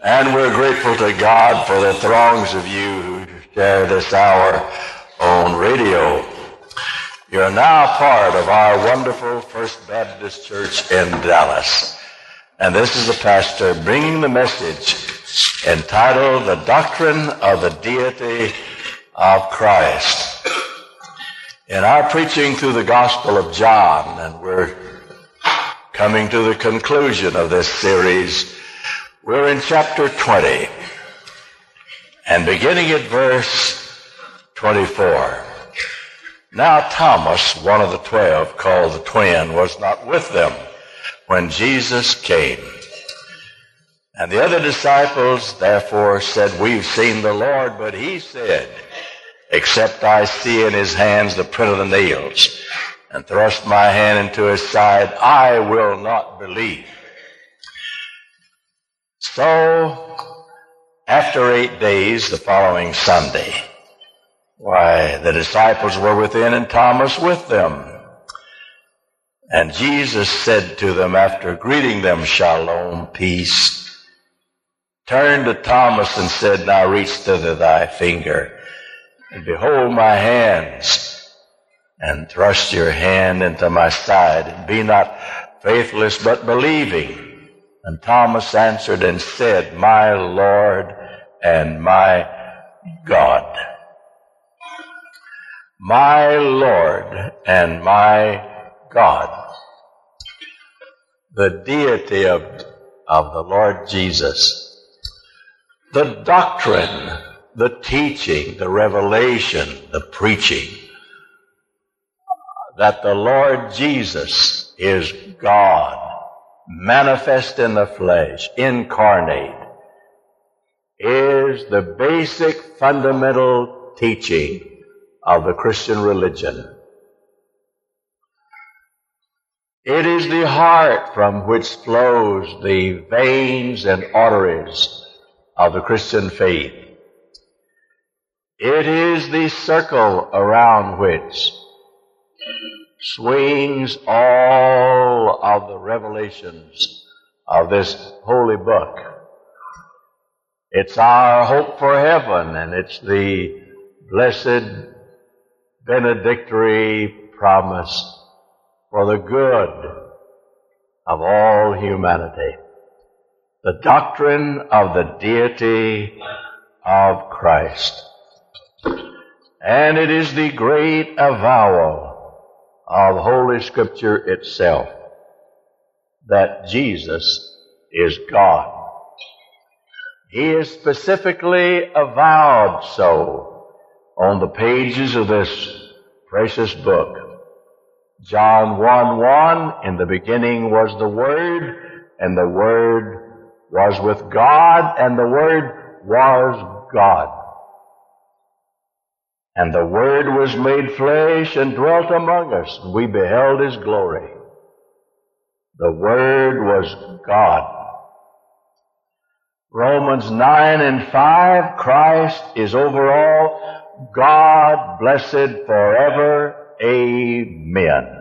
And we're grateful to God for the throngs of you who share this hour on radio. You're now part of our wonderful First Baptist Church in Dallas. And this is the pastor bringing the message entitled The Doctrine of the Deity of Christ. In our preaching through the Gospel of John, and we're coming to the conclusion of this series, we're in chapter 20, and beginning at verse 24. Now Thomas, one of the 12, called the twin, was not with them when Jesus came. And the other disciples therefore said, "We've seen the Lord." But he said, "Except I see in his hands the print of the nails, and thrust my hand into his side, I will not believe." So, after 8 days, the following Sunday, the disciples were within and Thomas with them. And Jesus said to them, after greeting them, "Shalom, peace," turned to Thomas and said, "Now reach thither thy finger, and behold my hands, and thrust your hand into my side, and be not faithless but believing." And Thomas answered and said, "My Lord and my God." My Lord and my God. The deity of the Lord Jesus. The doctrine, the teaching, the revelation, the preaching that the Lord Jesus is God, manifest in the flesh, incarnate, is the basic fundamental teaching of the Christian religion. It is the heart from which flows the veins and arteries of the Christian faith. It is the circle around which swings all of the revelations of this holy book. It's our hope for heaven, and it's the blessed benedictory promise for the good of all humanity. The doctrine of the deity of Christ. And it is the great avowal of Holy Scripture itself that Jesus is God. He is specifically avowed so on the pages of this precious book. John 1:1, "In the beginning was the Word, and the Word was with God, and the Word was God. And the Word was made flesh and dwelt among us, and we beheld His glory." The Word was God. Romans 9:5, "Christ is over all, God blessed forever. Amen."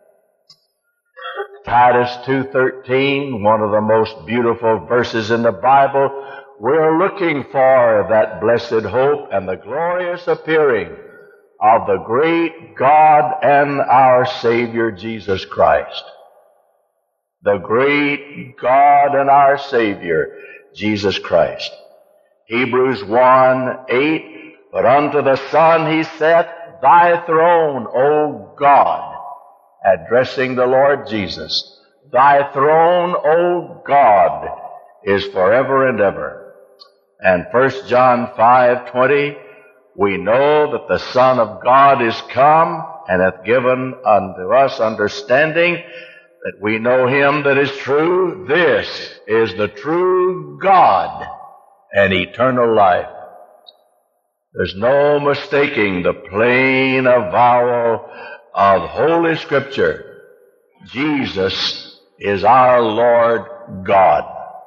Titus 2:13, one of the most beautiful verses in the Bible. We're looking for that blessed hope and the glorious appearing of the great God and our Savior Jesus Christ. The great God and our Savior Jesus Christ. Hebrews 1:8, "But unto the Son he saith, Thy throne, O God," addressing the Lord Jesus, "Thy throne, O God, is forever and ever." And 1 John 5:20, "We know that the Son of God is come, and hath given unto us understanding, that we know him that is true. This is the true God and eternal life." There's no mistaking the plain avowal of Holy Scripture. Jesus is our Lord God.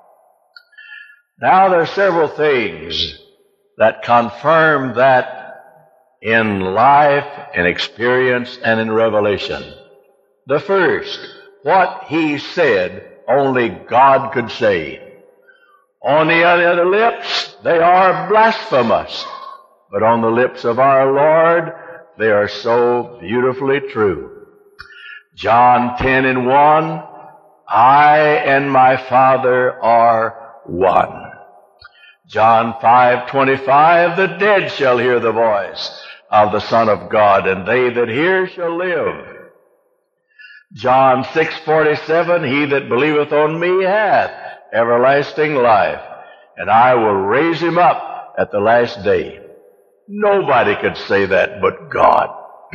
Now there are several things that confirm that in life, in experience, and in revelation. The first, what he said only God could say. On the other lips, they are blasphemous. But on the lips of our Lord, they are so beautifully true. John 10:1, I and my Father are one. John 5:25, the dead shall hear the voice of the Son of God, and they that hear shall live. John 6:47, he that believeth on me hath everlasting life, and I will raise him up at the last day. Nobody could say that but God.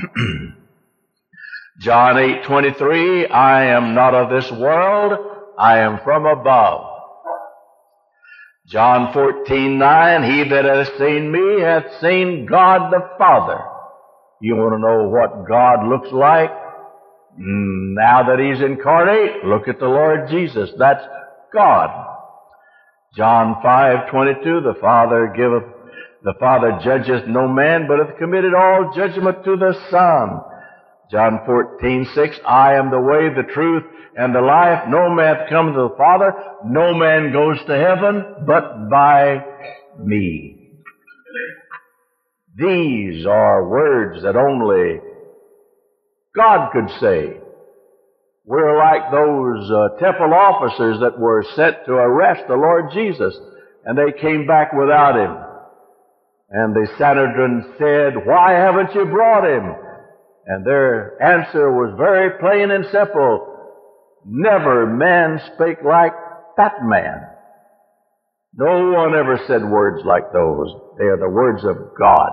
John 8:23, I am not of this world, I am from above. John 14:9, he that hath seen me hath seen God the Father. You want to know what God looks like? Now that he's incarnate, look at the Lord Jesus. That's God. John 5:22, the Father judgeth no man, but hath committed all judgment to the Son. John 14:6, I am the way, the truth, and the life. No man comes to the Father. No man goes to heaven but by me. These are words that only God could say. We're like those temple officers that were sent to arrest the Lord Jesus, and they came back without him. And the Sanhedrin said, why haven't you brought him? And their answer was very plain and simple. Never man spake like that man. No one ever said words like those. They are the words of God.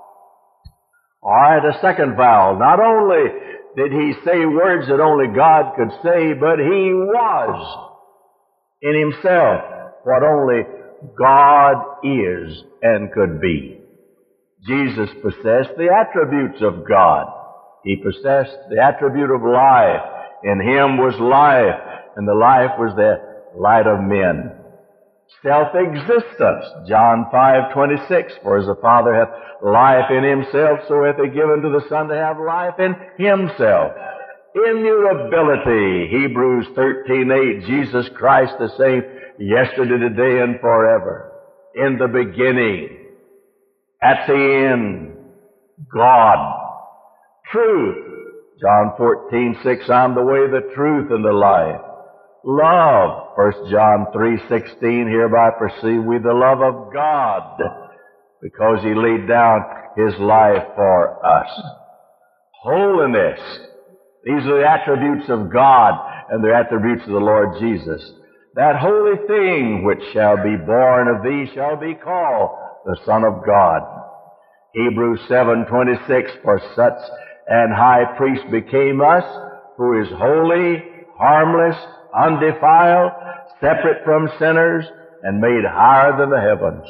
All right, a second vowel. Not only did he say words that only God could say, but he was in himself what only God is and could be. Jesus possessed the attributes of God. He possessed the attribute of life. In him was life, and the life was the light of men. Self-existence, John 5:26, for as the Father hath life in himself, so hath he given to the Son to have life in himself. Immutability, Hebrews 13:8, Jesus Christ the same yesterday, today, and forever. In the beginning, at the end, God. Truth, John 14:6, I'm the way, the truth, and the life. Love, 1 John 3:16, hereby perceive we the love of God, because he laid down his life for us. Holiness, these are the attributes of God, and the attributes of the Lord Jesus. That holy thing which shall be born of thee shall be called the Son of God. Hebrews 7:26, for such an high priest became us, who is holy, harmless, undefiled, separate from sinners, and made higher than the heavens.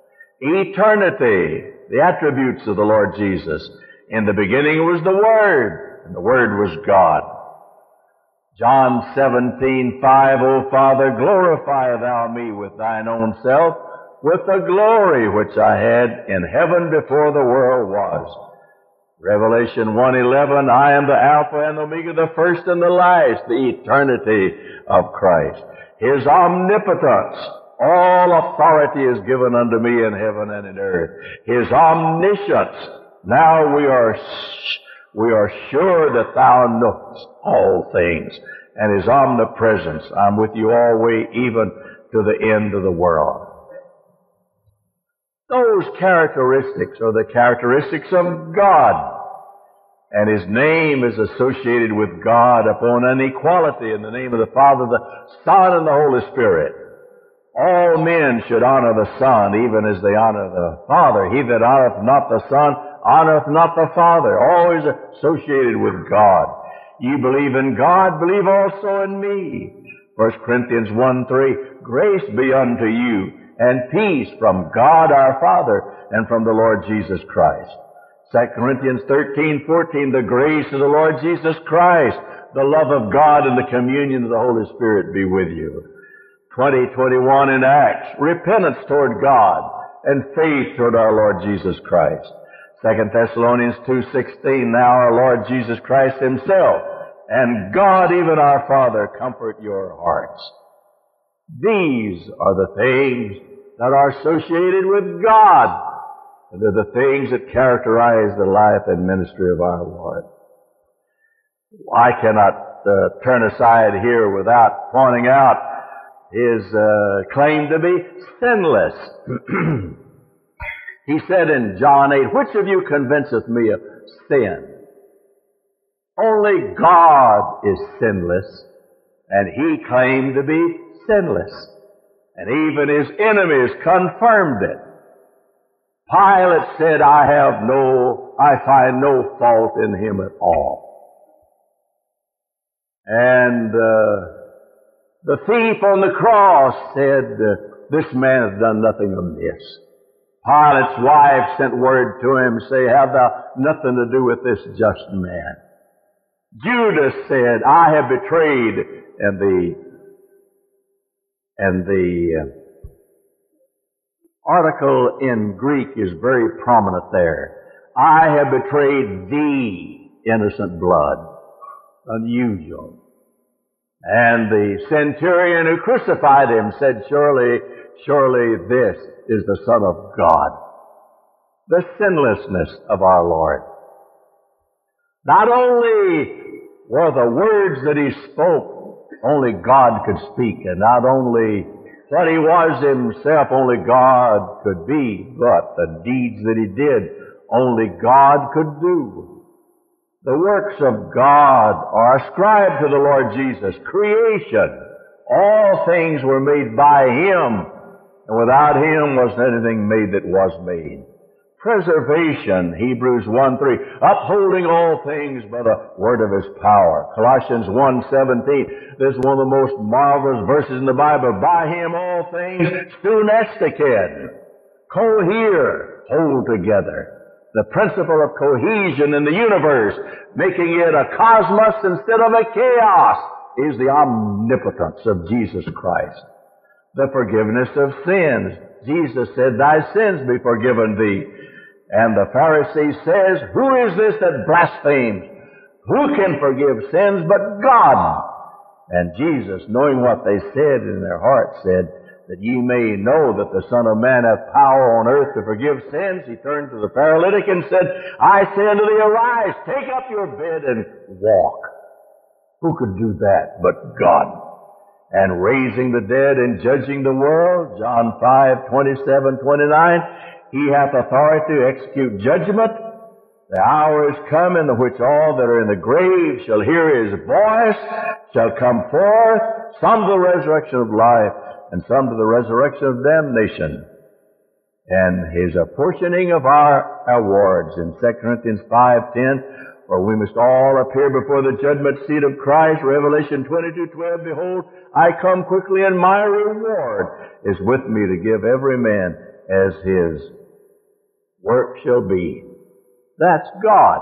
Eternity, the attributes of the Lord Jesus. In the beginning was the Word, and the Word was God. John 17:5, O Father, glorify thou me with thine own self, with the glory which I had in heaven before the world was. Revelation 1:11, I am the Alpha and Omega, the first and the last, the eternity of Christ. His omnipotence, all authority is given unto me in heaven and in earth. His omniscience, now we are sure that thou knowest all things. And his omnipresence, I'm with you always, even to the end of the world. Those characteristics are the characteristics of God. And his name is associated with God upon an equality in the name of the Father, the Son, and the Holy Spirit. All men should honor the Son, even as they honor the Father. He that honoreth not the Son, honoreth not the Father. Always associated with God. You believe in God, believe also in me. 1 Corinthians 1:3, grace be unto you, and peace from God our Father, and from the Lord Jesus Christ. 2 Corinthians 13:14, the grace of the Lord Jesus Christ, the love of God, and the communion of the Holy Spirit be with you. 20:21 in Acts, repentance toward God, and faith toward our Lord Jesus Christ. 2 Thessalonians 2:16, now our Lord Jesus Christ himself, and God, even our Father, comfort your hearts. These are the things that are associated with God. And they're the things that characterize the life and ministry of our Lord. I cannot turn aside here without pointing out his claim to be sinless. He said in John 8, which of you convinceth me of sin? Only God is sinless, and he claimed to be sinless. And even his enemies confirmed it. Pilate said, I find no fault in him at all. And the thief on the cross said, this man has done nothing amiss. Pilate's wife sent word to him, say, have thou nothing to do with this just man. Judas said, I have betrayed, and the article in Greek is very prominent there. I have betrayed thee, innocent blood. Unusual. And the centurion who crucified him said, surely this is the Son of God. The sinlessness of our Lord. Not only were the words that he spoke, only God could speak, and not only what he was himself, only God could be, but the deeds that he did, only God could do. The works of God are ascribed to the Lord Jesus. Creation, all things were made by him, and without him wasn't anything made that was made. Preservation, Hebrews 1:3, upholding all things by the word of his power. Colossians 1:17, this is one of the most marvelous verses in the Bible. By him all things stunesticid, cohere, hold together. The principle of cohesion in the universe, making it a cosmos instead of a chaos, is the omnipotence of Jesus Christ. The forgiveness of sins. Jesus said, thy sins be forgiven thee. And the Pharisee says, who is this that blasphemes? Who can forgive sins but God? And Jesus, knowing what they said in their hearts, said, that ye may know that the Son of Man hath power on earth to forgive sins. He turned to the paralytic and said, I say unto thee, arise, take up your bed and walk. Who could do that but God? And raising the dead and judging the world, John 5:27-29, he hath authority to execute judgment. The hour is come in the which all that are in the grave shall hear his voice, shall come forth, some to the resurrection of life, and some to the resurrection of damnation. And his apportioning of our awards in 2 Corinthians 5:10, for we must all appear before the judgment seat of Christ. Revelation 22:12, behold, I come quickly, and my reward is with me to give every man as his work shall be. That's God.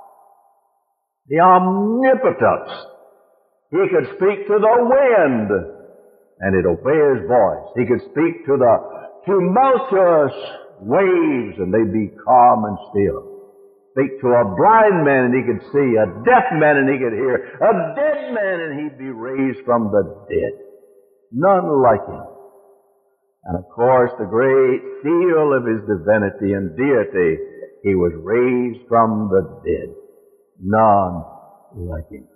The omnipotence. He could speak to the wind, and it obey his voice. He could speak to the tumultuous waves, and they'd be calm and still. Speak to a blind man, and he could see. A deaf man, and he could hear. A dead man, and he'd be raised from the dead. None like him. And of course, the great seal of his divinity and deity, he was raised from the dead. None like him.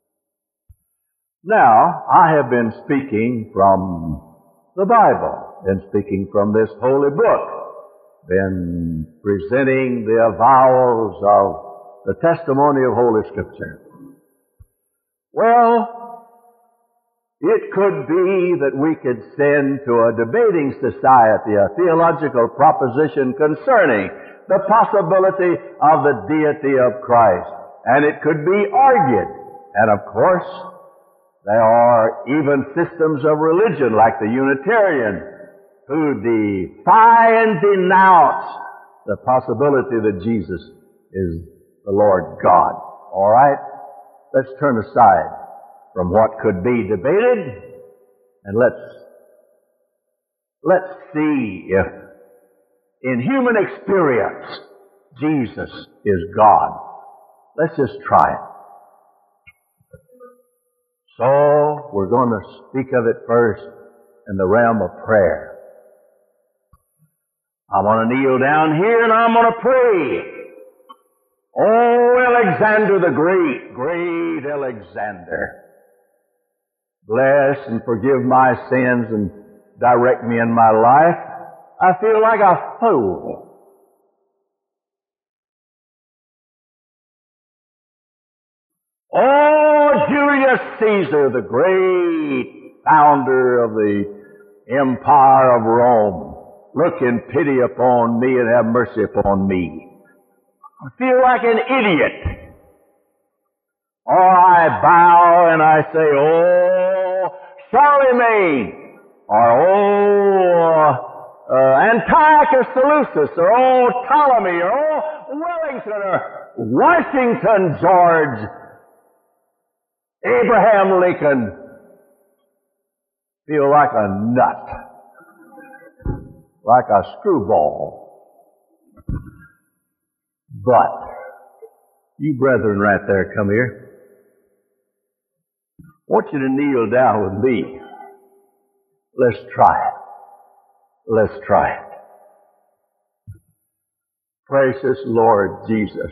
Now, I have been speaking from the Bible, been speaking from this holy book, been presenting the avowals of the testimony of Holy Scripture. Well, it could be that we could send to a debating society a theological proposition concerning the possibility of the deity of Christ, and it could be argued. And of course, there are even systems of religion like the Unitarian who defy and denounce the possibility that Jesus is the Lord God. All right? Let's turn aside from what could be debated, and let's see if in human experience Jesus is God. Let's just try it. So we're going to speak of it first in the realm of prayer. I want to kneel down here and I'm going to pray. Oh, Alexander the Great, great Alexander. Bless and forgive my sins and direct me in my life. I feel like a fool. Oh, Julius Caesar, the great founder of the Empire of Rome, look in pity upon me and have mercy upon me. I feel like an idiot. Or I bow and I say, oh, Charlemagne, or Antiochus Seleucus, or Ptolemy, or Wellington, or Washington, George, Abraham Lincoln. Feel like a nut, like a screwball. But, you brethren right there, come here. I want you to kneel down with me. Let's try it. Let's try it. Precious Lord Jesus,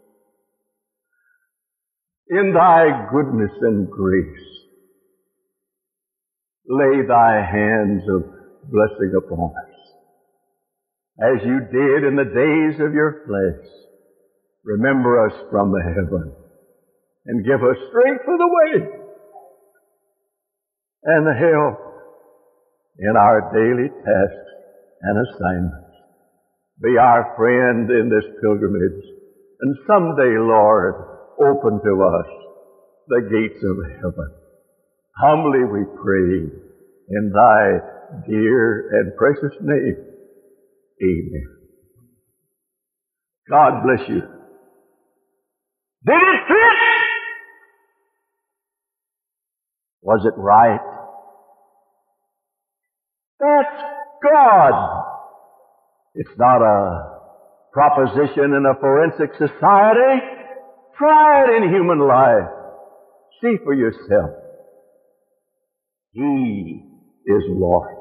in thy goodness and grace, lay thy hands of blessing upon us. As you did in the days of your flesh, remember us from the heaven and give us strength for the way and the help in our daily tasks and assignments. Be our friend in this pilgrimage, and someday, Lord, open to us the gates of heaven. Humbly we pray in thy dear and precious name. Amen. God bless you. Did it fit? Was it right? That's God. It's not a proposition in a forensic society. Try it in human life. See for yourself. He is Lord.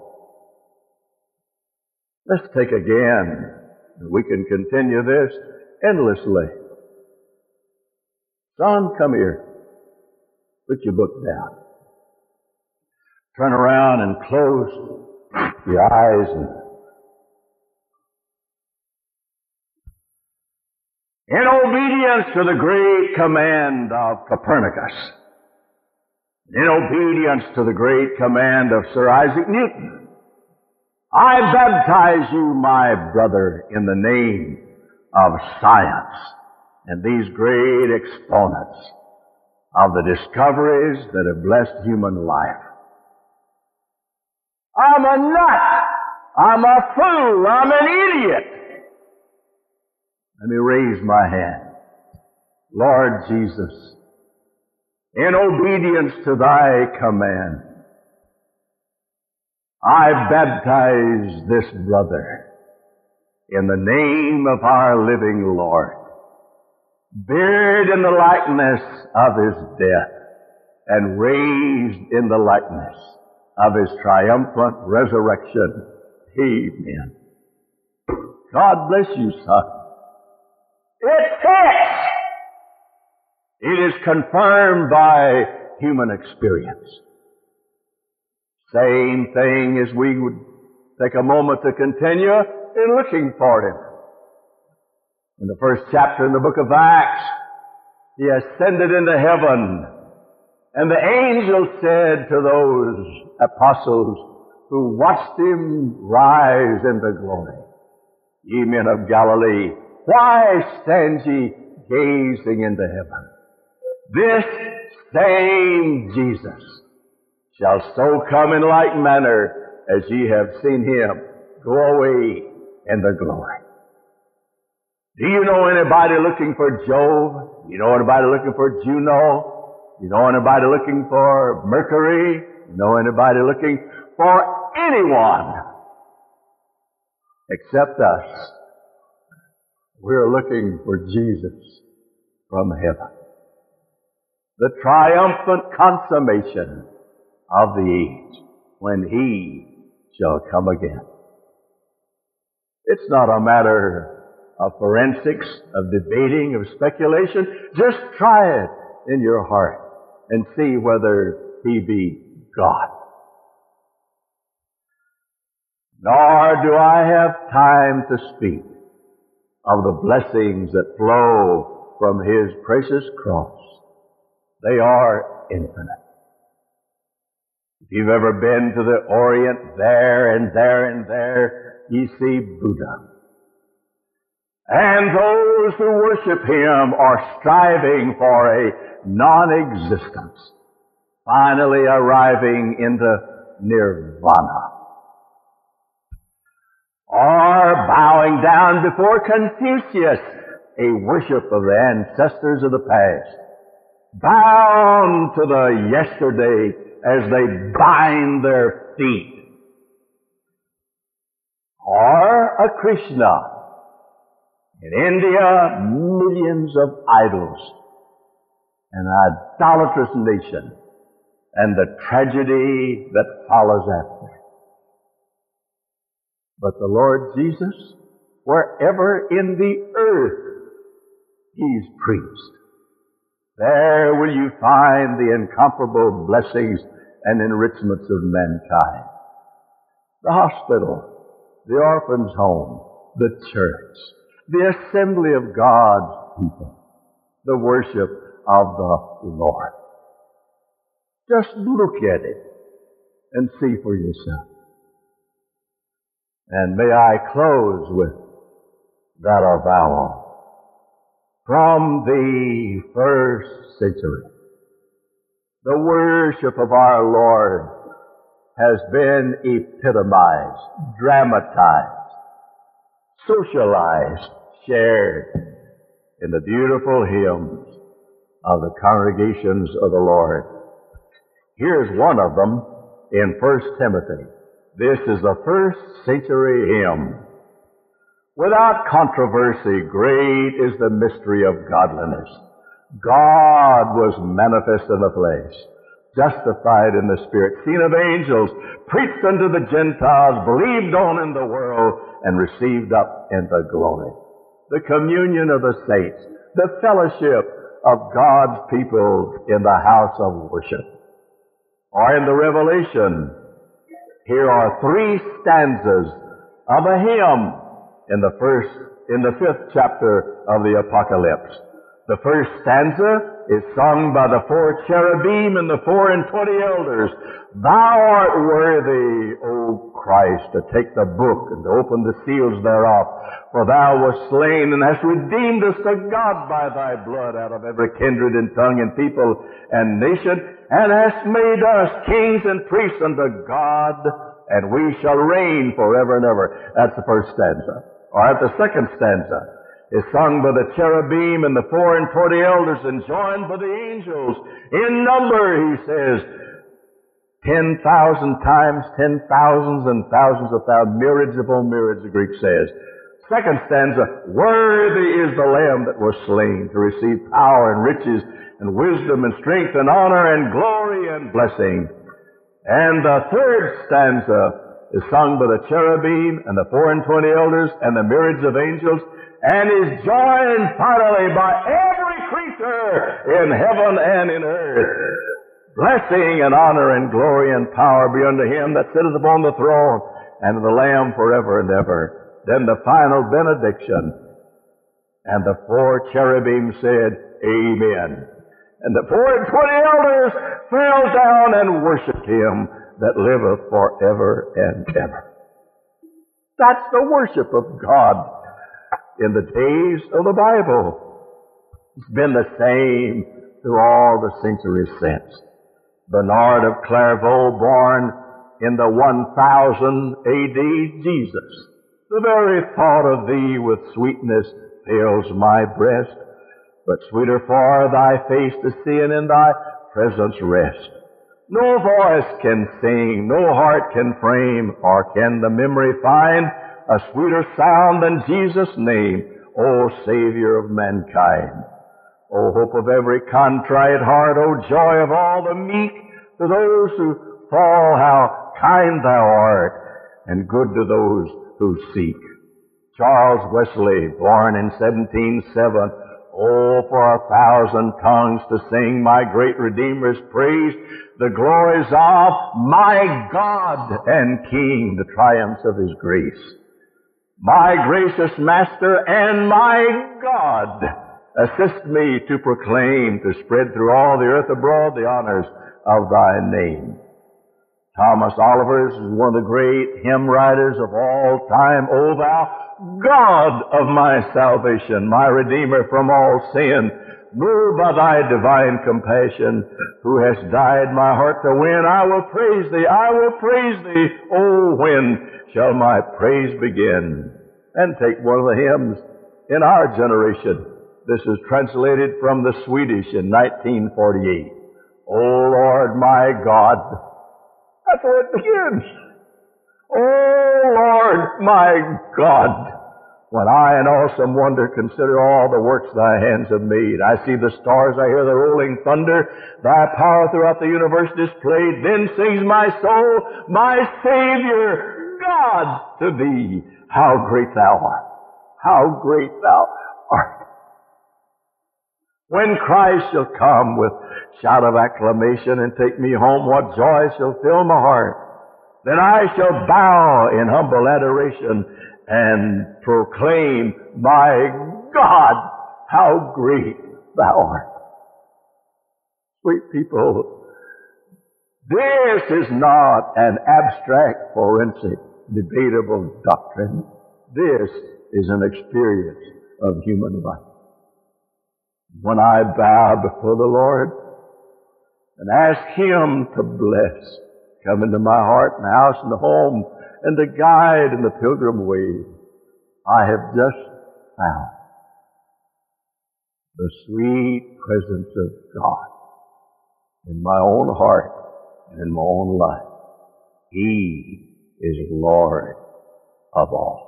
Let's take again. We can continue this endlessly. Son, come here. Put your book down. Turn around and close your eyes. In obedience to the great command of Copernicus, in obedience to the great command of Sir Isaac Newton, I baptize you, my brother, in the name of science and these great exponents of the discoveries that have blessed human life. I'm a nut. I'm a fool. I'm an idiot. Let me raise my hand. Lord Jesus, in obedience to thy command, I baptize this brother in the name of our living Lord, buried in the likeness of his death and raised in the likeness of his triumphant resurrection. Amen. God bless you, son. It fits. It is confirmed by human experience. Same thing as we would take a moment to continue in looking for him. In the first chapter in the book of Acts, he ascended into heaven, and the angel said to those apostles who watched him rise into glory, "Ye men of Galilee, why stand ye gazing into heaven? This same Jesus shall so come in like manner as ye have seen him go away in the glory." Do you know anybody looking for Jove? You know anybody looking for Juno? You know anybody looking for Mercury? You know anybody looking for anyone except us? We're looking for Jesus from heaven. The triumphant consummation of the age. when He shall come again. It's not a matter of forensics, of debating, of speculation. Just try it in your heart and see whether He be God. Nor do I have time to speak of the blessings that flow from His precious cross. They are infinite. If you've ever been to the Orient, there and there and there, you see Buddha. And those who worship Him are striving for a non-existence, finally arriving into nirvana. Or bowing down before Confucius, a worship of the ancestors of the past, bound to the yesterday as they bind their feet. Or a Krishna. In India, millions of idols, an idolatrous nation, and the tragedy that follows after. But the Lord Jesus, wherever in the earth He's preached, there will you find the incomparable blessings and enrichments of mankind. The hospital, the orphan's home, the church, the assembly of God's people, the worship of the Lord. Just look at it and see for yourself. And may I close with that avowal. From the first century, the worship of our Lord has been epitomized, dramatized, socialized, shared in the beautiful hymns of the congregations of the Lord. Here's one of them in 1 Timothy. This is the first century hymn. Without controversy, great is the mystery of godliness. God was manifest in the flesh, justified in the Spirit, seen of angels, preached unto the Gentiles, believed on in the world, and received up into glory. The communion of the saints, the fellowship of God's people in the house of worship. Or in the Revelation, here are 3 stanzas of a hymn in the 5th chapter of the Apocalypse. The first stanza is sung by the 4 cherubim and the 24 elders. Thou art worthy, O Christ, to take the book and to open the seals thereof. For thou wast slain and hast redeemed us to God by thy blood out of every kindred and tongue and people and nation, and hast made us kings and priests unto God, and we shall reign forever and ever. That's the first stanza. Or at the second stanza is sung by the cherubim and the 24 elders and joined by the angels. In number, he says, 10,000 times 10,000s and thousands of thousands, myriads upon myriads, the Greek says. Second stanza, worthy is the Lamb that was slain to receive power and riches and wisdom and strength and honor and glory and blessing. And the third stanza is sung by the cherubim and the 24 elders and the myriads of angels, and is joined finally by every creature in heaven and in earth. Blessing and honor and glory and power be unto Him that sitteth upon the throne and to the Lamb forever and ever. Then the final benediction. And the 4 cherubim said, Amen. And the 24 elders fell down and worshipped Him that liveth forever and ever. That's the worship of God in the days of the Bible. It's been the same through all the centuries since. Bernard of Clairvaux, born in the 1000 A.D., Jesus. The very thought of Thee with sweetness fills my breast, but sweeter for Thy face to see and in Thy presence rest. No voice can sing, no heart can frame, or can the memory find a sweeter sound than Jesus' name, O Savior of mankind. O hope of every contrite heart, O joy of all the meek, to those who fall, how kind thou art, and good to those who seek. Charles Wesley, born in 1707, oh, for 1,000 tongues to sing my great Redeemer's praise, the glories of my God and King, the triumphs of His grace. My gracious Master and my God, assist me to proclaim, to spread through all the earth abroad the honors of Thy name. Thomas Oliver is one of the great hymn writers of all time. O Thou God of my salvation, my Redeemer from all sin, moved by Thy divine compassion, who hast died my heart to win, I will praise Thee, I will praise Thee. Oh, when shall my praise begin? And take one of the hymns in our generation. This is translated from the Swedish in 1948. O Lord my God. That's where it begins. Oh Lord my God, when I in awesome wonder consider all the works Thy hands have made, I see the stars, I hear the rolling thunder, Thy power throughout the universe displayed, then sings my soul, my Savior, God, to Thee. How great Thou art! How great Thou art! When Christ shall come with shout of acclamation and take me home, what joy shall fill my heart! Then I shall bow in humble adoration and proclaim, my God, how great Thou art. Sweet people, this is not an abstract, forensic, debatable doctrine. This is an experience of human life. When I bow before the Lord and ask Him to bless, come into my heart and house and home and to guide in the pilgrim way, I have just found the sweet presence of God in my own heart and in my own life. He is Lord of all.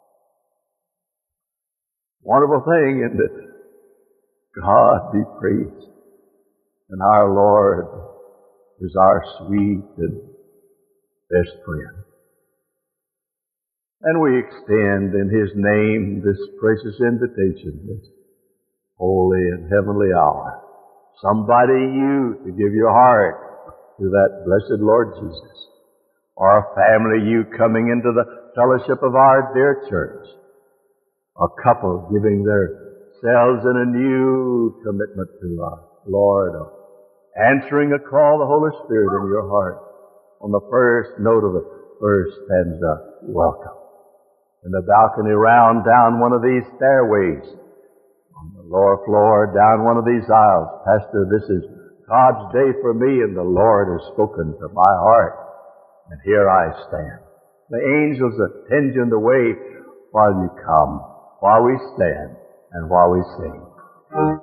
Wonderful thing, isn't it? God be praised. And our Lord is our sweet and best friend. And we extend in His name this precious invitation, this holy and heavenly hour. Somebody you to give your heart to that blessed Lord Jesus. Or a family you coming into the fellowship of our dear church. A couple giving themselves in a new commitment to our Lord. Answering a call of the Holy Spirit in your heart on the first note of the first stanza, welcome. In the balcony round down one of these stairways, on the lower floor down one of these aisles, Pastor, this is God's day for me and the Lord has spoken to my heart. And here I stand. The angels attend you in the way while you come, while we stand, and while we sing.